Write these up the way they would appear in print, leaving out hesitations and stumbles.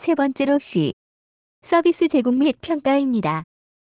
세 번째로 C. 서비스 제공 및 평가입니다.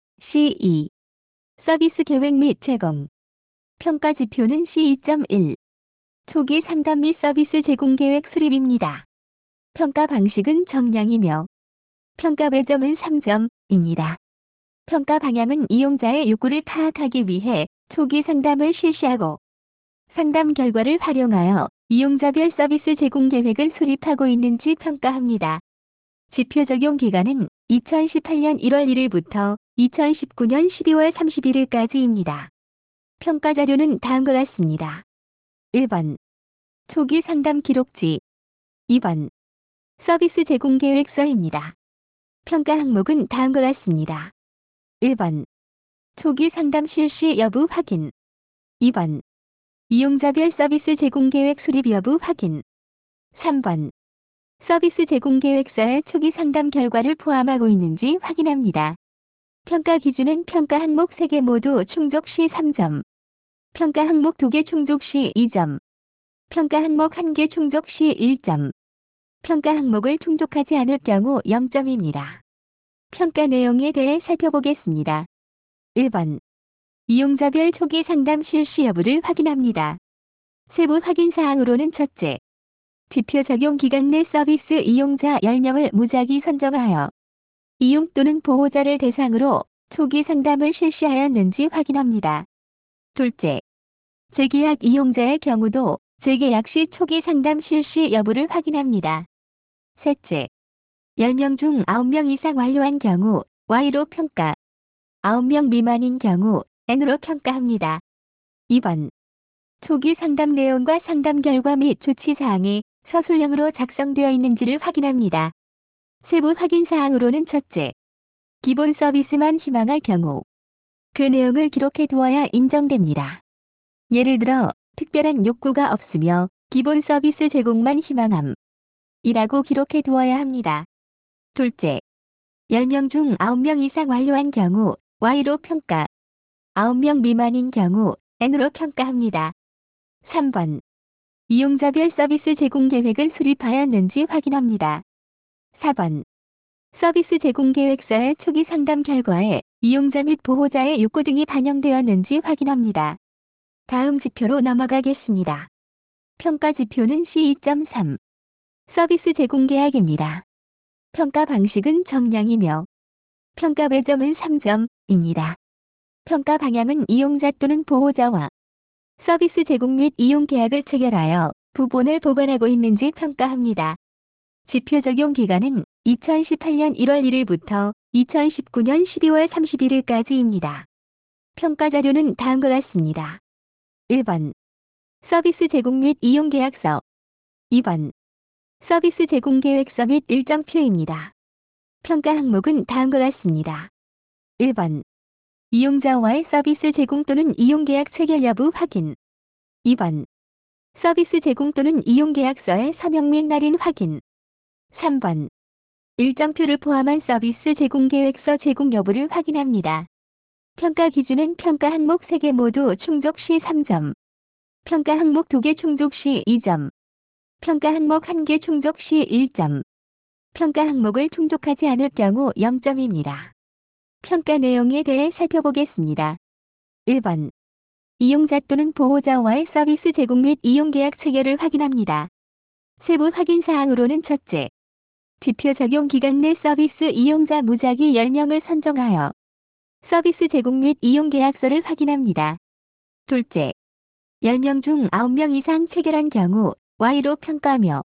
C2. 서비스 계획 및 제공. 평가 지표는 C2.1. 초기 상담 및 서비스 제공 계획 수립입니다. 평가 방식은 정량이며 평가 배점은 3점입니다. 평가 방향은 이용자의 욕구를 파악하기 위해 초기 상담을 실시하고 상담 결과를 활용하여 이용자별 서비스 제공 계획을 수립하고 있는지 평가합니다. 지표 적용 기간은 2018년 1월 1일부터 2019년 12월 31일까지입니다. 평가 자료는 다음과 같습니다. 1번. 초기 상담 기록지. 2번. 서비스 제공 계획서입니다. 평가 항목은 다음과 같습니다. 1번. 초기 상담 실시 여부 확인. 2번. 이용자별 서비스 제공 계획 수립 여부 확인. 3번. 서비스 제공 계획서에 초기 상담 결과를 포함하고 있는지 확인합니다. 평가 기준은 평가 항목 3개 모두 충족 시 3점. 평가 항목 2개 충족 시 2점. 평가 항목 1개 충족 시 1점. 평가 항목을 충족하지 않을 경우 0점입니다. 평가 내용에 대해 살펴보겠습니다. 1번. 이용자별 초기 상담 실시 여부를 확인합니다. 세부 확인 사항으로는 첫째. 지표 적용 기간 내 서비스 이용자 10명을 무작위 선정하여 이용 또는 보호자를 대상으로 초기 상담을 실시하였는지 확인합니다. 둘째. 재계약 이용자의 경우도 재계약 시 초기 상담 실시 여부를 확인합니다. 셋째. 10명 중 9명 이상 완료한 경우 Y로 평가, 9명 미만인 경우 N으로 평가합니다. 2번. 초기 상담 내용과 상담 결과 및 조치사항이 서술형으로 작성되어 있는지를 확인합니다. 세부 확인 사항으로는 첫째. 기본 서비스만 희망할 경우 그 내용을 기록해 두어야 인정됩니다. 예를 들어 특별한 욕구가 없으며 기본 서비스 제공만 희망함 이라고 기록해 두어야 합니다. 둘째. 10명 중 9명 이상 완료한 경우 Y로 평가, 9명 미만인 경우 N으로 평가합니다. 3번. 이용자별 서비스 제공 계획을 수립하였는지 확인합니다. 4번. 서비스 제공 계획서의 초기 상담 결과에 이용자 및 보호자의 욕구 등이 반영되었는지 확인합니다. 다음 지표로 넘어가겠습니다. 평가 지표는 C2.3. 서비스 제공 계약입니다. 평가 방식은 정량이며 평가 배점은 3점입니다. 평가 방향은 이용자 또는 보호자와 서비스 제공 및 이용 계약을 체결하여 부본을 보관하고 있는지 평가합니다. 지표 적용 기간은 2018년 1월 1일부터 2019년 12월 31일까지입니다. 평가 자료는 다음과 같습니다. 1번. 서비스 제공 및 이용 계약서. 2번. 서비스 제공 계획서 및 일정표입니다. 평가 항목은 다음과 같습니다. 1번. 이용자와의 서비스 제공 또는 이용 계약 체결 여부 확인. 2번. 서비스 제공 또는 이용 계약서의 서명 및 날인 확인. 3번. 일정표를 포함한 서비스 제공 계획서 제공 여부를 확인합니다. 평가 기준은 평가 항목 3개 모두 충족 시 3점. 평가 항목 2개 충족 시 2점. 평가 항목 1개 충족 시 1점. 평가 항목을 충족하지 않을 경우 0점입니다. 평가 내용에 대해 살펴보겠습니다. 1번. 이용자 또는 보호자와의 서비스 제공 및 이용 계약 체결을 확인합니다. 세부 확인 사항으로는 첫째. 지표 적용 기간 내 서비스 이용자 무작위 10명을 선정하여 서비스 제공 및 이용 계약서를 확인합니다. 둘째. 10명 중 9명 이상 체결한 경우 Y로 평가하며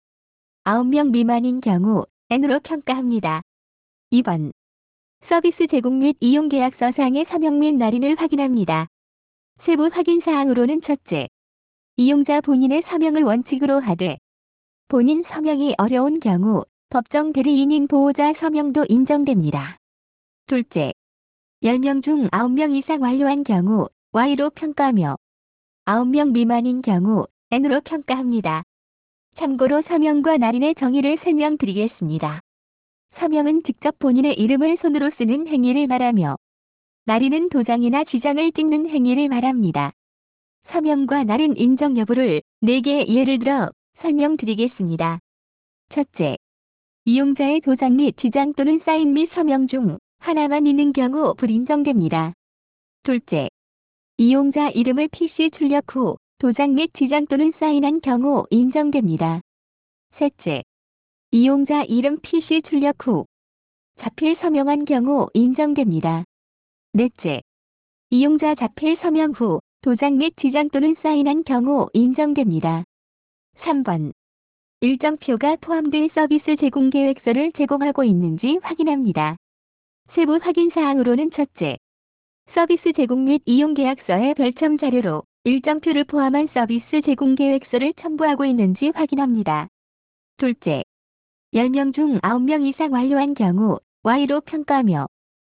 9명 미만인 경우 N으로 평가합니다. 2번. 서비스 제공 및 이용 계약서상의 서명 및 날인을 확인합니다. 세부 확인 사항으로는 첫째. 이용자 본인의 서명을 원칙으로 하되 본인 서명이 어려운 경우 법정 대리인인 보호자 서명도 인정됩니다. 둘째. 10명 중 9명 이상 완료한 경우 Y로 평가하며 9명 미만인 경우 N으로 평가합니다. 참고로 서명과 날인의 정의를 설명드리겠습니다. 서명은 직접 본인의 이름을 손으로 쓰는 행위를 말하며 날인은 도장이나 지장을 찍는 행위를 말합니다. 서명과 날인 인정 여부를 4개의 예를 들어 설명드리겠습니다. 첫째. 이용자의 도장 및 지장 또는 사인 및 서명 중 하나만 있는 경우 불인정됩니다. 둘째, 이용자 이름을 PC 출력 후 도장 및 지장 또는 사인한 경우 인정됩니다. 셋째, 이용자 이름 PC 출력 후 자필 서명한 경우 인정됩니다. 넷째, 이용자 자필 서명 후 도장 및 지장 또는 사인한 경우 인정됩니다. 3번, 일정표가 포함된 서비스 제공 계획서를 제공하고 있는지 확인합니다. 세부 확인 사항으로는 첫째, 서비스 제공 및 이용 계약서의 별첨 자료로 일정표를 포함한 서비스 제공 계획서를 첨부하고 있는지 확인합니다. 둘째, 10명 중 9명 이상 완료한 경우 Y로 평가하며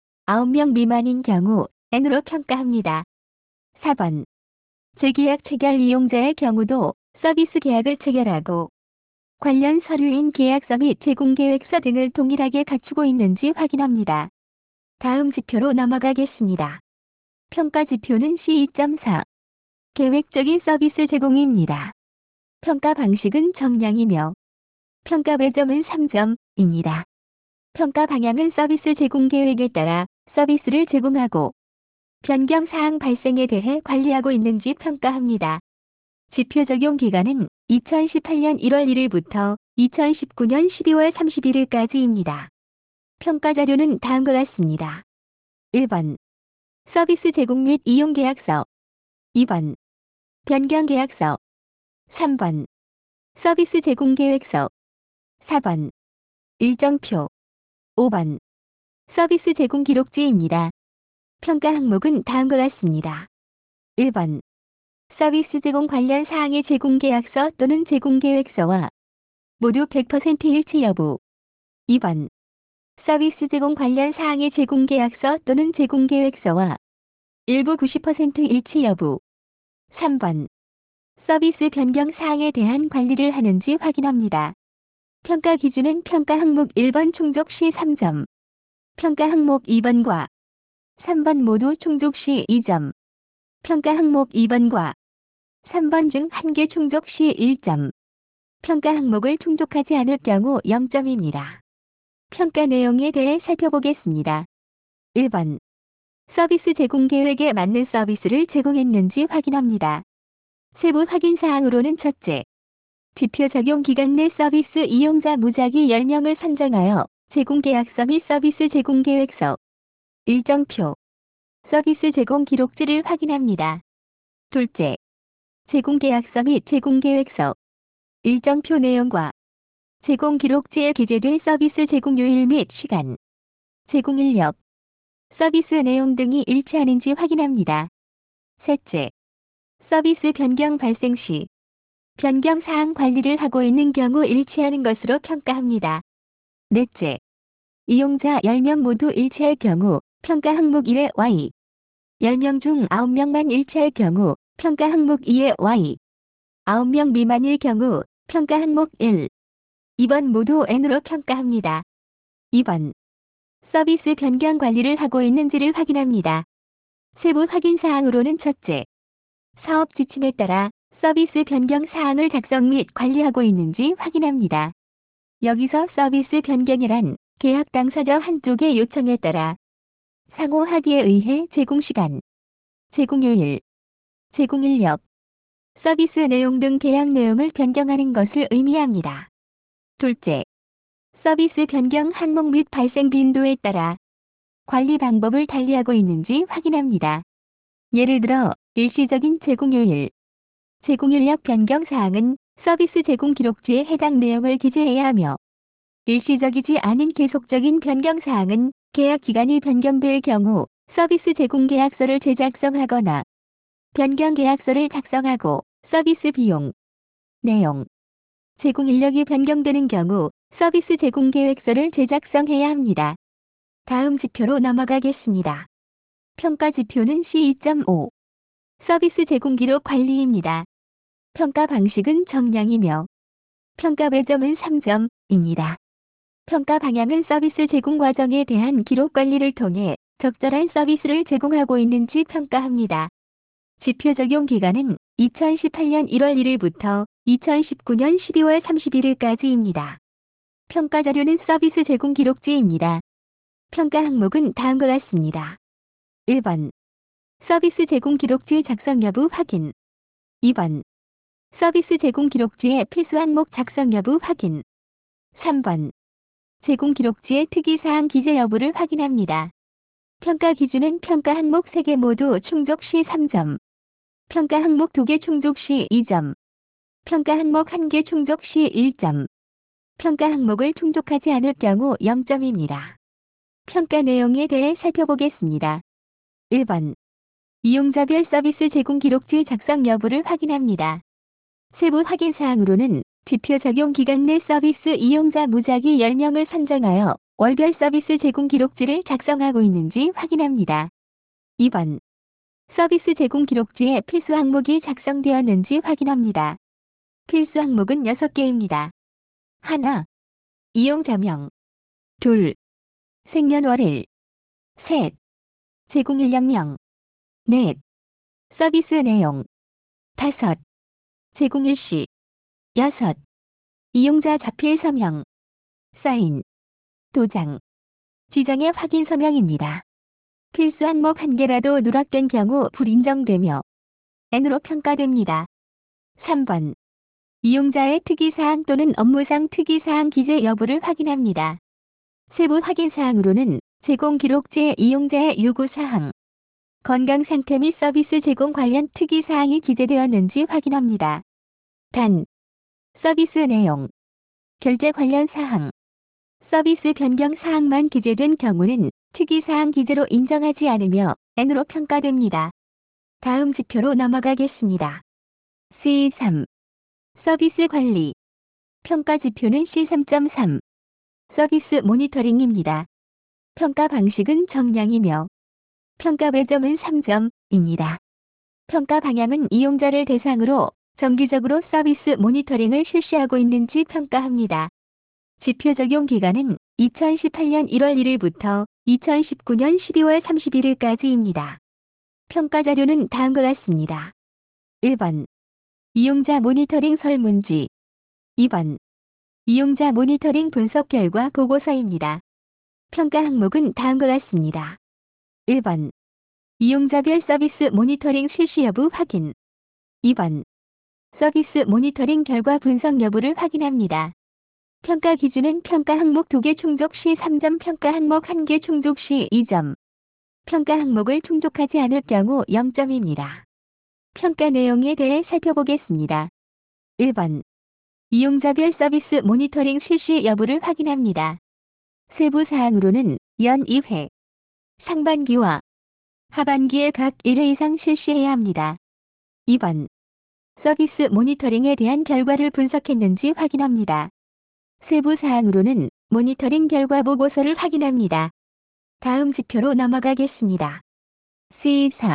9명 미만인 경우 N으로 평가합니다. 4번, 재계약 체결 이용자의 경우도 서비스 계약을 체결하고 관련 서류인 계약서 및 제공 계획서 등을 동일하게 갖추고 있는지 확인합니다. 다음 지표로 넘어가겠습니다. 평가 지표는 C2.4. 계획적인 서비스 제공입니다. 평가 방식은 정량이며 평가 배점은 3점입니다. 평가 방향은 서비스 제공 계획에 따라 서비스를 제공하고 변경 사항 발생에 대해 관리하고 있는지 평가합니다. 지표 적용 기간은 2018년 1월 1일부터 2019년 12월 31일까지입니다. 평가 자료는 다음과 같습니다. 1번, 서비스 제공 및 이용 계약서. 2번, 변경 계약서. 3번, 서비스 제공 계획서. 4번, 일정표. 5번, 서비스 제공 기록지입니다. 평가 항목은 다음과 같습니다. 1번, 서비스 제공 관련 사항의 제공 계약서 또는 제공 계획서와 모두 100% 일치 여부. 2번, 서비스 제공 관련 사항의 제공 계약서 또는 제공 계획서와 일부 90% 일치 여부. 3번, 서비스 변경 사항에 대한 관리를 하는지 확인합니다. 평가 기준은 평가 항목 1번 충족 시 3점, 평가 항목 2번과 3번 모두 충족 시 2점, 평가 항목 2번과 3번 중 한 개 충족 시 1점, 평가 항목을 충족하지 않을 경우 0점입니다. 평가 내용에 대해 살펴보겠습니다. 1번, 서비스 제공 계획에 맞는 서비스를 제공했는지 확인합니다. 세부 확인 사항으로는 첫째, 지표 적용 기간 내 서비스 이용자 무작위 10명을 선정하여 제공 계약서 및 서비스 제공 계획서, 일정표, 서비스 제공 기록지를 확인합니다. 둘째, 제공 계약서 및 제공 계획서, 일정표 내용과 제공 기록지에 기재된 서비스 제공 요일 및 시간, 제공 인력, 서비스 내용 등이 일치하는지 확인합니다. 셋째, 서비스 변경 발생 시 변경 사항 관리를 하고 있는 경우 일치하는 것으로 평가합니다. 넷째, 이용자 10명 모두 일치할 경우 평가 항목 1의 Y, 10명 중 9명만 일치할 경우 평가 항목 2의 Y, 9명 미만일 경우 평가 항목 1, 2번 모두 N으로 평가합니다. 2번, 서비스 변경 관리를 하고 있는지를 확인합니다. 세부 확인 사항으로는 첫째, 사업 지침에 따라 서비스 변경 사항을 작성 및 관리하고 있는지 확인합니다. 여기서 서비스 변경이란 계약 당사자 한쪽의 요청에 따라 상호 합의에 의해 제공 시간, 제공 요일, 제공 인력, 서비스 내용 등 계약 내용을 변경하는 것을 의미합니다. 둘째, 서비스 변경 항목 및 발생 빈도에 따라 관리 방법을 달리하고 있는지 확인합니다. 예를 들어 일시적인 제공 요일, 제공 인력 변경 사항은 서비스 제공 기록지에 해당 내용을 기재해야 하며 일시적이지 않은 계속적인 변경 사항은 계약 기간이 변경될 경우 서비스 제공 계약서를 재작성하거나 변경 계약서를 작성하고 서비스 비용, 내용, 제공 인력이 변경되는 경우 서비스 제공 계획서를 제작성해야 합니다. 다음 지표로 넘어가겠습니다. 평가 지표는 C2.5. 서비스 제공 기록 관리입니다. 평가 방식은 정량이며 평가 배점은 3점입니다. 평가 방향은 서비스 제공 과정에 대한 기록 관리를 통해 적절한 서비스를 제공하고 있는지 평가합니다. 지표 적용 기간은 2018년 1월 1일부터 2019년 12월 31일까지입니다. 평가 자료는 서비스 제공 기록지입니다. 평가 항목은 다음과 같습니다. 1번. 서비스 제공 기록지 작성 여부 확인. 2번. 서비스 제공 기록지의 필수 항목 작성 여부 확인. 3번. 제공 기록지의 특이사항 기재 여부를 확인합니다. 평가 기준은 평가 항목 3개 모두 충족 시 3점. 평가 항목 2개 충족 시 2점. 평가 항목 1개 충족 시 1점. 평가 항목을 충족하지 않을 경우 0점입니다. 평가 내용에 대해 살펴보겠습니다. 1번. 이용자별 서비스 제공 기록지 작성 여부를 확인합니다. 세부 확인 사항으로는 지표 적용 기간 내 서비스 이용자 무작위 10명을 선정하여 월별 서비스 제공 기록지를 작성하고 있는지 확인합니다. 2번. 서비스 제공 기록지에 필수 항목이 작성되었는지 확인합니다. 필수 항목은 6개입니다. 하나. 이용자명. 둘. 생년월일. 셋. 제공 인력명. 넷. 서비스 내용. 다섯. 제공 일시. 여섯. 이용자 자필 서명. 사인. 도장. 지정의 확인 서명입니다. 필수 항목 1개라도 누락된 경우 불인정되며 N으로 평가됩니다. 3번. 이용자의 특이사항 또는 업무상 특이사항 기재 여부를 확인합니다. 세부 확인 사항으로는 제공 기록지에 이용자의 요구사항, 건강상태 및 서비스 제공 관련 특이사항이 기재되었는지 확인합니다. 단, 서비스 내용, 결제 관련 사항, 서비스 변경 사항만 기재된 경우는 특이사항 기재로 인정하지 않으며 N으로 평가됩니다. 다음 지표로 넘어가겠습니다. C3. 서비스 관리. 평가 지표는 C3.3. 서비스 모니터링입니다. 평가 방식은 정량이며 평가 배점은 3점입니다. 평가 방향은 이용자를 대상으로 정기적으로 서비스 모니터링을 실시하고 있는지 평가합니다. 지표 적용 기간은 2018년 1월 1일부터 2019년 12월 31일까지입니다. 평가 자료는 다음과 같습니다. 1번. 이용자 모니터링 설문지. 2번. 이용자 모니터링 분석 결과 보고서입니다. 평가 항목은 다음과 같습니다. 1번. 이용자별 서비스 모니터링 실시 여부 확인. 2번. 서비스 모니터링 결과 분석 여부를 확인합니다. 평가 기준은 평가 항목 2개 충족 시 3점, 평가 항목 1개 충족 시 2점. 평가 항목을 충족하지 않을 경우 0점입니다. 평가 내용에 대해 살펴보겠습니다. 1번. 이용자별 서비스 모니터링 실시 여부를 확인합니다. 세부 사항으로는 연 2회, 상반기와 하반기에 각 1회 이상 실시해야 합니다. 2번. 서비스 모니터링에 대한 결과를 분석했는지 확인합니다. 세부 사항으로는 모니터링 결과 보고서를 확인합니다. 다음 지표로 넘어가겠습니다. C4.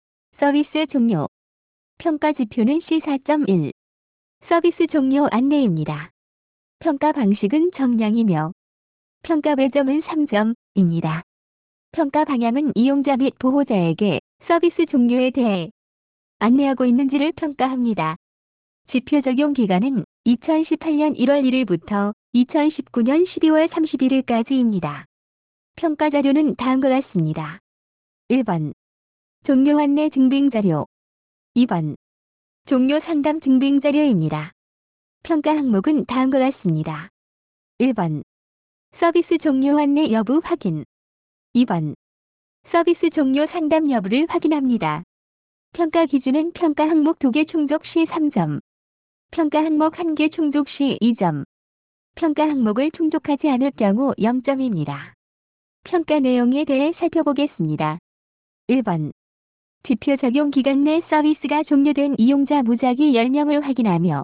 서비스 종료. 평가 지표는 C4.1. 서비스 종료 안내입니다. 평가 방식은 정량이며 평가 배점은 3점입니다. 평가 방향은 이용자 및 보호자에게 서비스 종료에 대해 안내하고 있는지를 평가합니다. 지표 적용 기간은 2018년 1월 1일부터 2019년 12월 31일까지입니다. 평가 자료는 다음과 같습니다. 1번. 종료 안내 증빙 자료. 2번. 종료 상담 증빙 자료입니다. 평가 항목은 다음과 같습니다. 1번. 서비스 종료 안내 여부 확인. 2번. 서비스 종료 상담 여부를 확인합니다. 평가 기준은 평가 항목 2개 충족 시 3점. 평가 항목 1개 충족 시 2점. 평가 항목을 충족하지 않을 경우 0점입니다. 평가 내용에 대해 살펴보겠습니다. 1번. 지표 적용 기간 내 서비스가 종료된 이용자 무작위 10명을 확인하며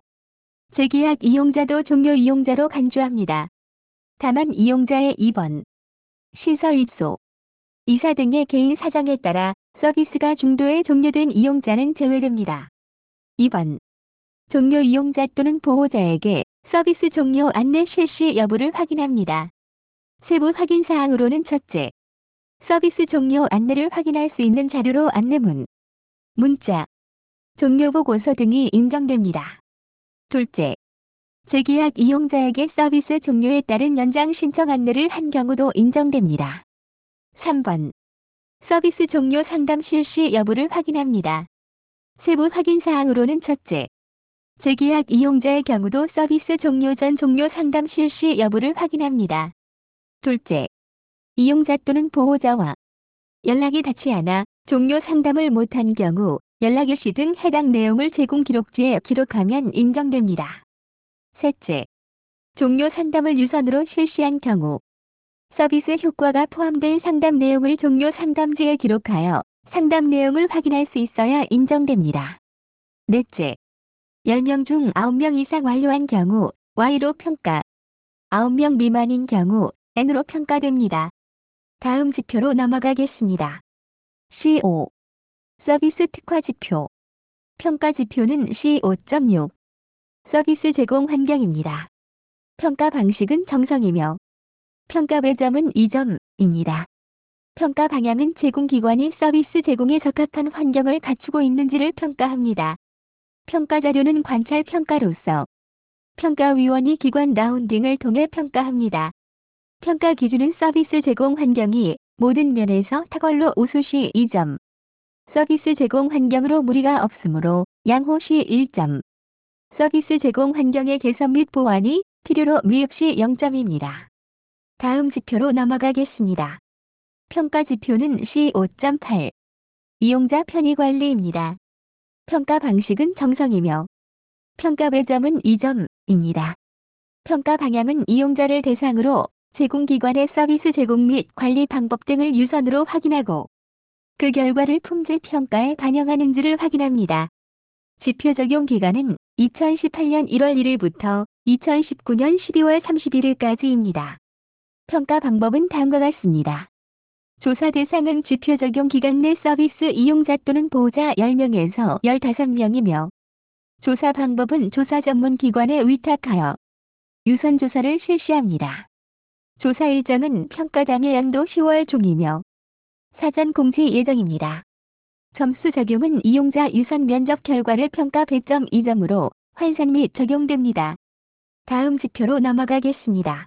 재계약 이용자도 종료 이용자로 간주합니다. 다만 이용자의 입원, 시설 입소, 이사 등의 개인 사정에 따라 서비스가 중도에 종료된 이용자는 제외됩니다. 2번. 종료 이용자 또는 보호자에게 서비스 종료 안내 실시 여부를 확인합니다. 세부 확인 사항으로는 첫째. 서비스 종료 안내를 확인할 수 있는 자료로 안내문, 문자, 종료 보고서 등이 인정됩니다. 둘째. 재계약 이용자에게 서비스 종료에 따른 연장 신청 안내를 한 경우도 인정됩니다. 3번. 서비스 종료 상담 실시 여부를 확인합니다. 세부 확인 사항으로는 첫째, 재계약 이용자의 경우도 서비스 종료 전 종료 상담 실시 여부를 확인합니다. 둘째, 이용자 또는 보호자와 연락이 닿지 않아 종료 상담을 못한 경우 연락 일시 등 해당 내용을 제공 기록지에 기록하면 인정됩니다. 셋째, 종료 상담을 유선으로 실시한 경우 서비스 효과가 포함된 상담 내용을 종료 상담지에 기록하여 상담 내용을 확인할 수 있어야 인정됩니다. 넷째, 10명 중 9명 이상 완료한 경우 Y로 평가, 9명 미만인 경우 N으로 평가됩니다. 다음 지표로 넘어가겠습니다. C5. 서비스 특화 지표. 평가 지표는 C5.6. 서비스 제공 환경입니다. 평가 방식은 정성이며 평가 배점은 2점입니다. 평가 방향은 제공기관이 서비스 제공에 적합한 환경을 갖추고 있는지를 평가합니다. 평가 자료는 관찰 평가로서 평가위원이 기관 라운딩을 통해 평가합니다. 평가 기준은 서비스 제공 환경이 모든 면에서 탁월로 우수시 2점, 서비스 제공 환경으로 무리가 없으므로 양호시 1점, 서비스 제공 환경의 개선 및 보완이 필요로 미흡시 0점입니다. 다음 지표로 넘어가겠습니다. 평가 지표는 C5.8. 이용자 편의 관리입니다. 평가 방식은 정성이며 평가 배점은 2점입니다. 평가 방향은 이용자를 대상으로 제공기관의 서비스 제공 및 관리 방법 등을 유선으로 확인하고 그 결과를 품질 평가에 반영하는지를 확인합니다. 지표 적용 기간은 2018년 1월 1일부터 2019년 12월 31일까지입니다. 평가 방법은 다음과 같습니다. 조사 대상은 지표 적용 기간 내 서비스 이용자 또는 보호자 10명에서 15명이며 조사 방법은 조사 전문 기관에 위탁하여 유선 조사를 실시합니다. 조사 일정은 평가당일 연도 10월 중이며 사전 공지 예정입니다. 점수 적용은 이용자 유선 면접 결과를 평가 배점 2점으로 환산 및 적용됩니다. 다음 지표로 넘어가겠습니다.